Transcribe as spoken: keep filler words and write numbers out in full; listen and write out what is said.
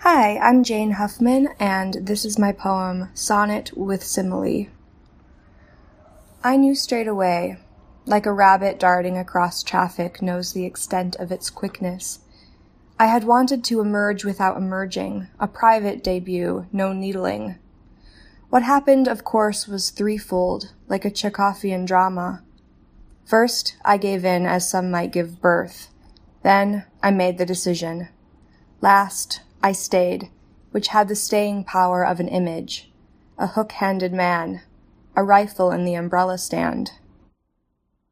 Hi, I'm Jane Huffman, and this is my poem, Sonnet with Simile. I knew straight away, like a rabbit darting across traffic knows the extent of its quickness. I had wanted to emerge without emerging, a private debut, no needling. What happened, of course, was threefold, like a Chekhovian drama. First, I gave in as some might give birth. Then, I made the decision. Last, I stayed, which had the staying power of an image, a hook-handed man, a rifle in the umbrella stand.